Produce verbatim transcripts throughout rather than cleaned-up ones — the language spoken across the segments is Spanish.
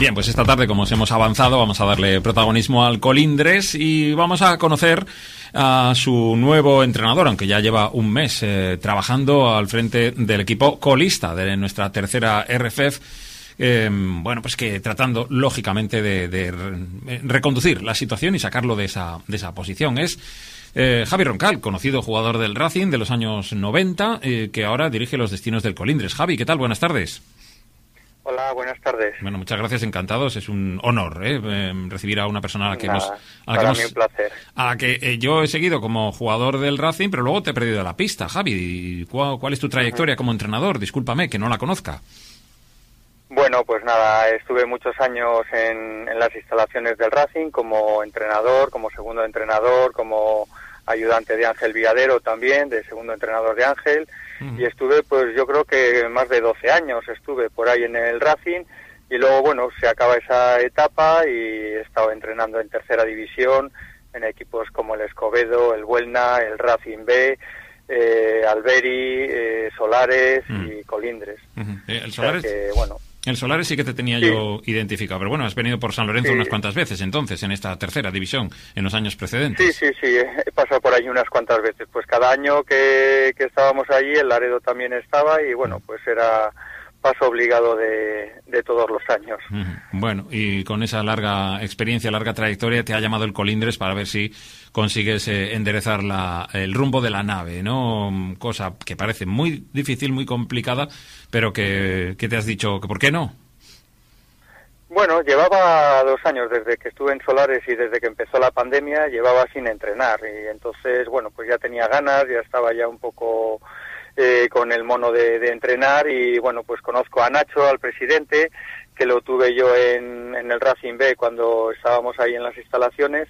Bien, pues esta tarde, como os hemos avanzado, vamos a darle protagonismo al Colindres y vamos a conocer a su nuevo entrenador, aunque ya lleva un mes eh, trabajando al frente del equipo colista de nuestra tercera R F F. Eh, bueno, pues que tratando lógicamente de, de re- reconducir la situación y sacarlo de esa, de esa posición. Es eh, Javi Roncal, conocido jugador del Racing de los años noventa, eh, que ahora dirige los destinos del Colindres. Javi, ¿qué tal? Buenas tardes. Hola, buenas tardes. Bueno, muchas gracias, encantados. Es un honor ¿eh? Eh, recibir a una persona a la que Nada, hemos... A la para que hemos, mí un placer. A la que eh, yo he seguido como jugador del Racing, pero luego te he perdido la pista, Javi. ¿Cuál, cuál es tu trayectoria uh-huh. como entrenador? Discúlpame, que no la conozca. Bueno, pues nada, estuve muchos años en, en las instalaciones del Racing como entrenador, como segundo entrenador, como ayudante de Ángel Villadero también, de segundo entrenador de Ángel, uh-huh. y estuve pues yo creo que más de doce años estuve por ahí en el Racing, y luego bueno, se acaba esa etapa y he estado entrenando en tercera división, en equipos como el Escobedo, el Buelna, el Racing B, eh, Alberi, eh, Solares uh-huh. y Colindres. Uh-huh. Eh, el Solares... O sea que, bueno, el Solares sí que te tenía sí. yo identificado, pero bueno, has venido por San Lorenzo sí. unas cuantas veces entonces, en esta tercera división, en los años precedentes. Sí, sí, sí, he pasado por ahí unas cuantas veces. Pues cada año que, que estábamos allí, el Laredo también estaba y bueno, pues era paso obligado de, de todos los años. Bueno, y con esa larga experiencia, larga trayectoria, te ha llamado el Colindres para ver si consigues eh, enderezar la, el rumbo de la nave, ¿no? Cosa que parece muy difícil, muy complicada, pero que, que te has dicho que ¿por qué no? Bueno, llevaba dos años desde que estuve en Solares y desde que empezó la pandemia, llevaba sin entrenar y entonces, bueno, pues ya tenía ganas, ya estaba ya un poco... Eh, con el mono de, de entrenar y bueno, pues conozco a Nacho, al presidente, que lo tuve yo en, en el Racing B cuando estábamos ahí en las instalaciones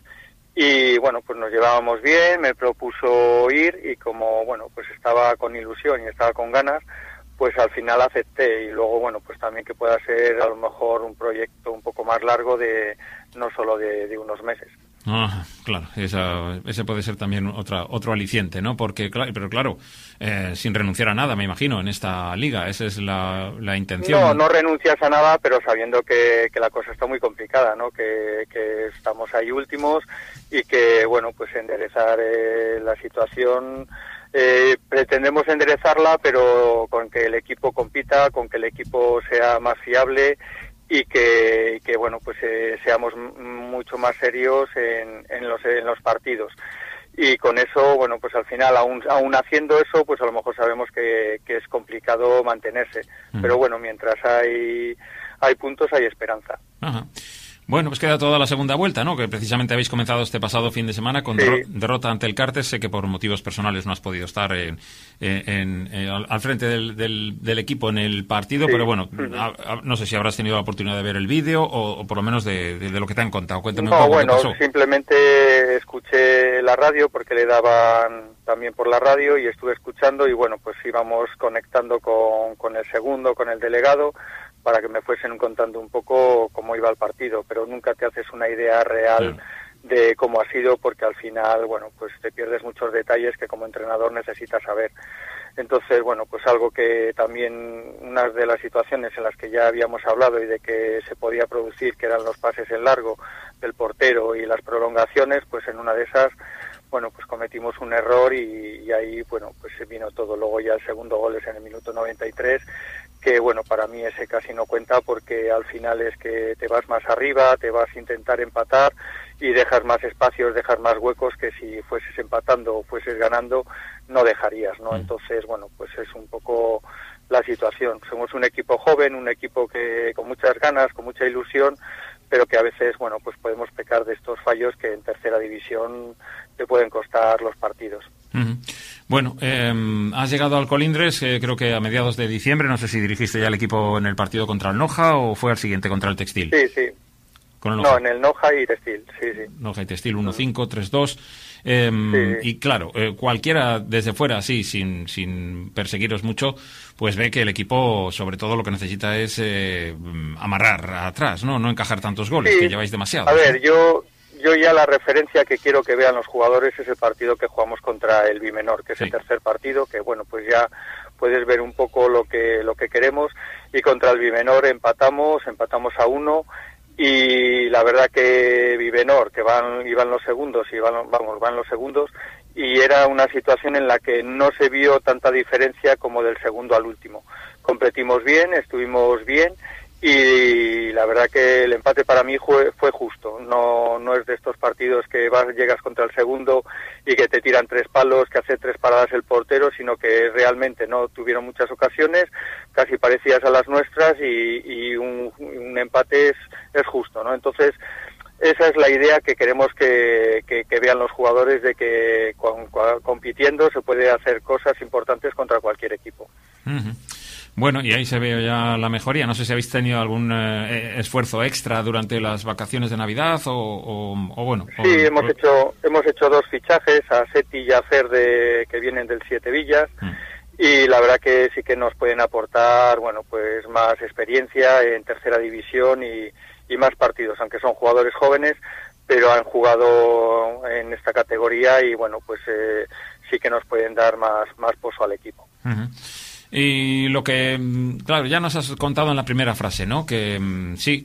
y bueno, pues nos llevábamos bien, me propuso ir y como bueno, pues estaba con ilusión y estaba con ganas, pues al final acepté y luego bueno, pues también que pueda ser a lo mejor un proyecto un poco más largo de no solo de, de unos meses. Ah, claro, esa, ese puede ser también otra, otro aliciente, ¿no? Porque, claro, pero claro, eh, sin renunciar a nada, me imagino, en esta liga, esa es la, la intención. No, no renuncias a nada, pero sabiendo que, que la cosa está muy complicada, ¿no? Que, que estamos ahí últimos y que, bueno, pues enderezar eh, la situación, eh, pretendemos enderezarla, pero con que el equipo compita, con que el equipo sea más fiable y que, que bueno, pues eh, seamos mucho más serios en, en los en los partidos. Y con eso, bueno, pues al final, aún, aún haciendo eso, pues a lo mejor sabemos que, que es complicado mantenerse. Mm. Pero bueno, mientras hay, hay puntos, hay esperanza. Ajá. Bueno, pues queda toda la segunda vuelta, ¿no? Que precisamente habéis comenzado este pasado fin de semana con sí. derro- derrota ante el Cartes. Sé que por motivos personales no has podido estar en, en, en, en, al frente del, del, del equipo en el partido, sí. pero bueno, uh-huh. a, a, no sé si habrás tenido la oportunidad de ver el vídeo o, o por lo menos de, de, de lo que te han contado. Cuéntame no, un poco bueno, qué pasó. Simplemente escuché la radio porque le daban también por la radio y estuve escuchando y bueno, pues íbamos conectando con, con el segundo, con el delegado, para que me fuesen contando un poco cómo iba el partido, pero nunca te haces una idea real claro. de cómo ha sido, porque al final, bueno, pues te pierdes muchos detalles que como entrenador necesitas saber. Entonces, bueno, pues algo que también, una de las situaciones en las que ya habíamos hablado y de que se podía producir, que eran los pases en largo del portero y las prolongaciones, pues en una de esas, bueno, pues cometimos un error y, y ahí, bueno, pues se vino todo. Luego ya el segundo gol es en el minuto noventa y tres, que bueno, para mí ese casi no cuenta porque al final es que te vas más arriba, te vas a intentar empatar y dejas más espacios, dejas más huecos que si fueses empatando o fueses ganando no dejarías, ¿no? Entonces, bueno, pues es un poco la situación. Somos un equipo joven, un equipo que con muchas ganas, con mucha ilusión, pero que a veces, bueno, pues podemos pecar de estos fallos que en tercera división te pueden costar los partidos. Uh-huh. Bueno, eh, has llegado al Colindres, eh, creo que a mediados de diciembre, no sé si dirigiste ya el equipo en el partido contra el Noja o fue al siguiente contra el Textil. Sí, sí. Con el no, en el Noja y Textil, sí, sí. Noja y Textil, uno cinco, tres dos. Eh, sí. Y claro, eh, cualquiera desde fuera, así, sin, sin perseguiros mucho, pues ve que el equipo, sobre todo, lo que necesita es eh, amarrar atrás, ¿no? No encajar tantos goles, sí. que lleváis demasiado. A ver, yo... Yo ya la referencia que quiero que vean los jugadores es el partido que jugamos contra el Bimenor, que es sí. el tercer partido, que bueno, pues ya puedes ver un poco lo que lo que queremos, y contra el Vimenor empatamos, empatamos a uno, y la verdad que Vimenor, que van iban los segundos, y van, vamos, van los segundos, y era una situación en la que no se vio tanta diferencia como del segundo al último. Competimos bien, estuvimos bien, y la verdad que el empate para mí fue, fue justo. No no es de estos partidos que vas llegas contra el segundo y que te tiran tres palos, que hace tres paradas el portero, sino que realmente no tuvieron muchas ocasiones, casi parecidas a las nuestras, y, y un, un empate es, es justo, ¿no? Entonces, esa es la idea que queremos que, que, que vean los jugadores, de que con, con, compitiendo se puede hacer cosas importantes contra cualquier equipo. Uh-huh. Bueno, y ahí se ve ya la mejoría. No sé si habéis tenido algún eh, esfuerzo extra durante las vacaciones de Navidad o, o, o bueno. Sí, o, hemos o... hecho hemos hecho dos fichajes, a Seti y a Fer, de, que vienen del Siete Villas, mm. y la verdad que sí que nos pueden aportar, bueno, pues más experiencia en tercera división y, y más partidos, aunque son jugadores jóvenes, pero han jugado en esta categoría y bueno, pues eh, sí que nos pueden dar más más pozo al equipo. Uh-huh. Y lo que, claro, ya nos has contado en la primera frase, ¿no? Que sí,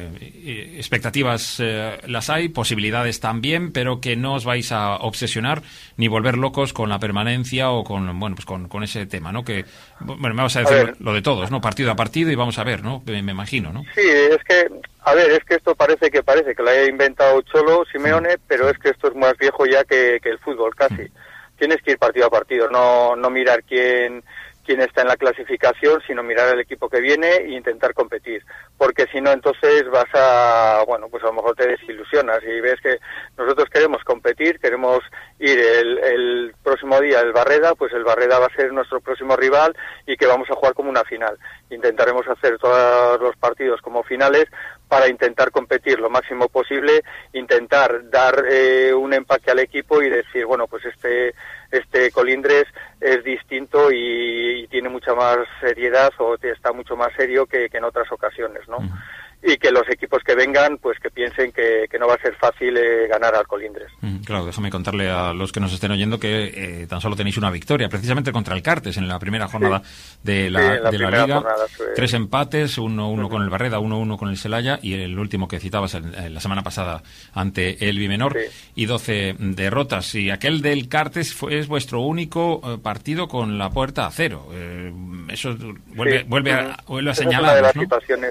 eh, expectativas eh, las hay, posibilidades también, pero que no os vais a obsesionar ni volver locos con la permanencia o con, bueno, pues con, con ese tema, ¿no? Que, bueno, me vas a decir a lo de todos, ¿no? Partido a partido, y vamos a ver, ¿no? Me, me imagino, ¿no? Sí, es que, a ver, es que esto parece que parece que lo haya inventado Cholo Simeone, sí. Pero es que esto es más viejo ya que, que el fútbol, casi. Sí. Tienes que ir partido a partido, no, no mirar quién... quién está en la clasificación, sino mirar el equipo que viene e intentar competir, porque si no, entonces vas a, bueno, pues a lo mejor te desilusionas y ves que nosotros queremos competir, queremos ir el, el próximo día el Barreda, pues el Barreda va a ser nuestro próximo rival y que vamos a jugar como una final. Intentaremos hacer todos los partidos como finales para intentar competir lo máximo posible, intentar dar eh, un empaque al equipo y decir, bueno, pues este este Colindres es distinto y, y tiene mucha más seriedad, o está mucho más serio que, que en otras ocasiones, ¿no? Uh-huh. Y que los equipos que vengan, pues que piensen que, que no va a ser fácil eh, ganar al Colindres. Mm, claro, déjame contarle a los que nos estén oyendo que eh, tan solo tenéis una victoria, precisamente contra el Cartes, en la primera jornada sí. de la, sí, la, de la Liga. Jornada, fue... Tres empates, uno uno uh-huh. con el Barreda, uno uno con el Celaya, y el último que citabas en, en la semana pasada ante el Vimenor, sí. y doce derrotas. Y aquel del Cartes fue, es vuestro único eh, partido con la puerta a cero. Eh, eso vuelve, sí. vuelve, a, vuelve a señalar, de las ¿no? situaciones.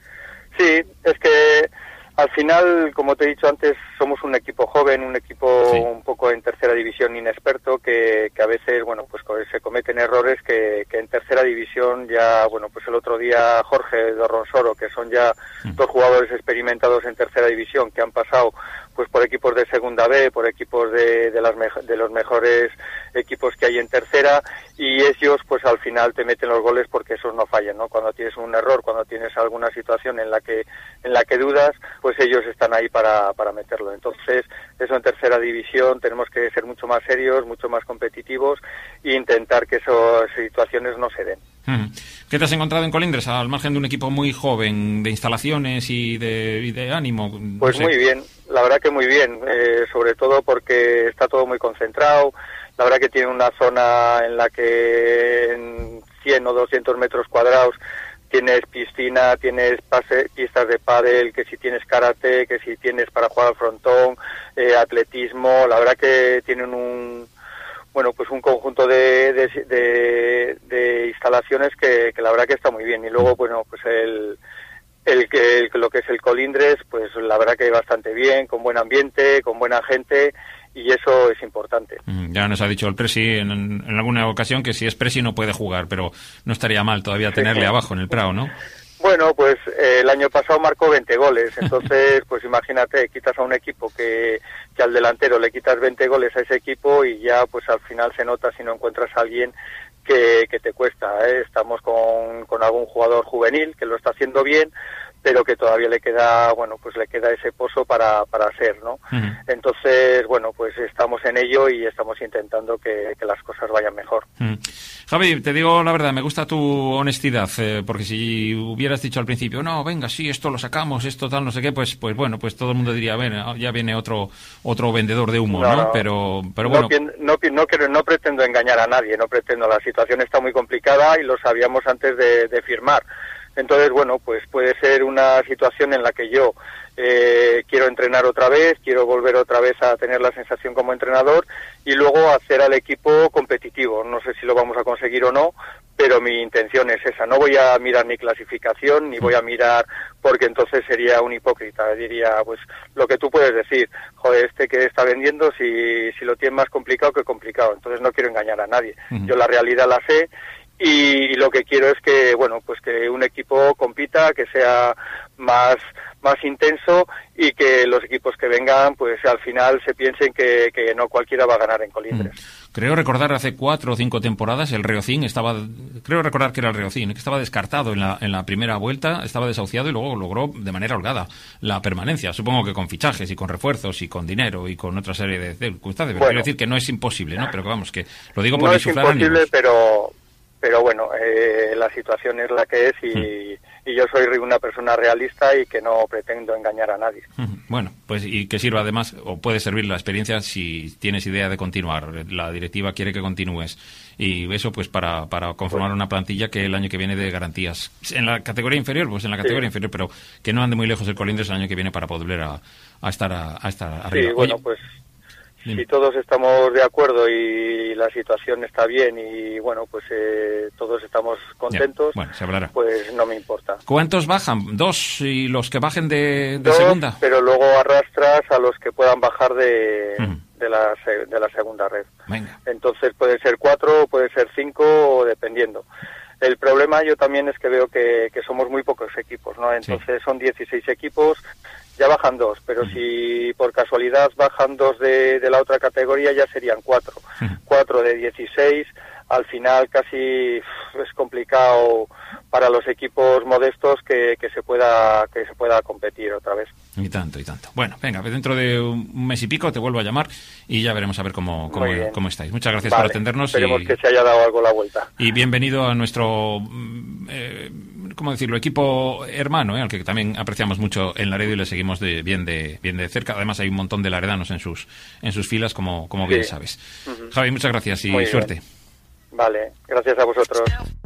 Sí, es que al final, como te he dicho antes, somos un equipo joven, un equipo sí. un poco en tercera división inexperto, que, que a veces, bueno, pues se cometen errores que, que en tercera división ya, bueno, pues el otro día Jorge Dorronsoro, que son ya mm. dos jugadores experimentados en tercera división, que han pasado pues por equipos de segunda B, por equipos de, de, las mejo- de los mejores equipos que hay en tercera, y ellos pues al final te meten los goles porque esos no fallan, ¿no? Cuando tienes un error, cuando tienes alguna situación en la que en la que dudas, pues ellos están ahí para, para meterlo. Entonces, eso en tercera división tenemos que ser mucho más serios, mucho más competitivos e intentar que esas situaciones no se den. ¿Qué te has encontrado en Colindres, al margen de un equipo muy joven, de instalaciones y de, y de ánimo? No pues sé. Muy bien, la verdad que muy bien, eh, sobre todo porque está todo muy concentrado. La verdad que tiene una zona en la que en cien o doscientos metros cuadrados tienes piscina, tienes pase, pistas de pádel, que si tienes karate, que si tienes para jugar al frontón, eh, atletismo. La verdad que tienen un bueno pues un conjunto de, de, de, de instalaciones que, que la verdad que está muy bien. Y luego, bueno, pues el el que el, lo que es el Colindres, pues la verdad que bastante bien, con buen ambiente, con buena gente, y eso es importante. Ya nos ha dicho el Presi en, en alguna ocasión que si es Presi no puede jugar, pero no estaría mal todavía tenerle sí. abajo en el Prado, ¿no? Bueno, pues eh, el año pasado marcó veinte goles, entonces pues imagínate, quitas a un equipo que, que al delantero le quitas veinte goles a ese equipo y ya pues al final se nota si no encuentras a alguien que, que te cuesta, ¿eh? Estamos con, con algún jugador juvenil que lo está haciendo bien, pero que todavía le queda, bueno, pues le queda ese pozo para, para ser, ¿no? Uh-huh. Entonces, bueno, pues estamos en ello y estamos intentando que, que las cosas vayan mejor. Uh-huh. Javi, te digo la verdad, me gusta tu honestidad, eh, porque si hubieras dicho al principio, no, venga, sí, esto lo sacamos, esto tal, no sé qué, pues pues bueno, pues todo el mundo diría, bueno, ya viene otro otro vendedor de humo, ¿no? No, no. Pero pero bueno. No, no, no, quiero, no pretendo engañar a nadie, no pretendo, la situación está muy complicada y lo sabíamos antes de, de firmar. Entonces, bueno, pues puede ser una situación en la que yo eh, quiero entrenar otra vez, quiero volver otra vez a tener la sensación como entrenador y luego hacer al equipo competitivo. No sé si lo vamos a conseguir o no, pero mi intención es esa. No voy a mirar ni clasificación, ni voy a mirar, porque entonces sería un hipócrita. Diría, pues, lo que tú puedes decir, joder, este que está vendiendo, si, si lo tiene más complicado que complicado. Entonces no quiero engañar a nadie. Uh-huh. Yo la realidad la sé. Y lo que quiero es que, bueno, pues que un equipo compita, que sea más más intenso y que los equipos que vengan, pues al final se piensen que, que no cualquiera va a ganar en Colindres. Mm. Creo recordar hace cuatro o cinco temporadas el Riocín estaba, creo recordar que era el Riocín, que estaba descartado en la en la primera vuelta, estaba desahuciado y luego logró de manera holgada la permanencia. Supongo que con fichajes y con refuerzos y con dinero y con otra serie de circunstancias. Bueno, quiero decir que no es imposible, ¿no? Pero vamos, que lo digo por no insuflar es imposible, ánimos. pero pero bueno, eh, la situación es la que es y, mm. y yo soy una persona realista y que no pretendo engañar a nadie. Bueno, pues y que sirva además, o puede servir la experiencia si tienes idea de continuar. La directiva quiere que continúes y eso pues para, para conformar una plantilla que el año que viene dé garantías. En la categoría inferior, pues en la categoría sí. inferior, pero que no ande muy lejos el Colindres el año que viene para volver a, a estar a, a estar arriba. Sí, bueno, Oye, pues Dime. Si todos estamos de acuerdo y la situación está bien y bueno, pues eh, todos estamos contentos, bueno, se hablará. Pues no me importa. ¿Cuántos bajan? ¿Dos y los que bajen de, de Dos, segunda? Pero luego arrastras a los que puedan bajar de, uh-huh. de, la, de la segunda red. Venga. Entonces puede ser cuatro, puede ser cinco, dependiendo. El problema yo también es que veo que, que somos muy pocos equipos, ¿no? Entonces sí. son dieciséis equipos, ya bajan dos, pero uh-huh. si por casualidad bajan dos de, de la otra categoría ya serían cuatro. Uh-huh. Cuatro de dieciséis, al final casi es complicado para los equipos modestos que, que se pueda que se pueda competir otra vez. Y tanto, y tanto. Bueno, venga, dentro de un mes y pico te vuelvo a llamar y ya veremos a ver cómo, cómo, cómo estáis. Muchas gracias vale, por atendernos. Esperemos y, que se haya dado algo la vuelta. Y bienvenido a nuestro, eh, ¿cómo decirlo?, equipo hermano, eh, al que también apreciamos mucho en Laredo y le seguimos de, bien de bien de cerca. Además hay un montón de laredanos en sus en sus filas, como, como sí. bien sabes. Uh-huh. Javi, muchas gracias y Muy suerte. Bien. Vale, gracias a vosotros.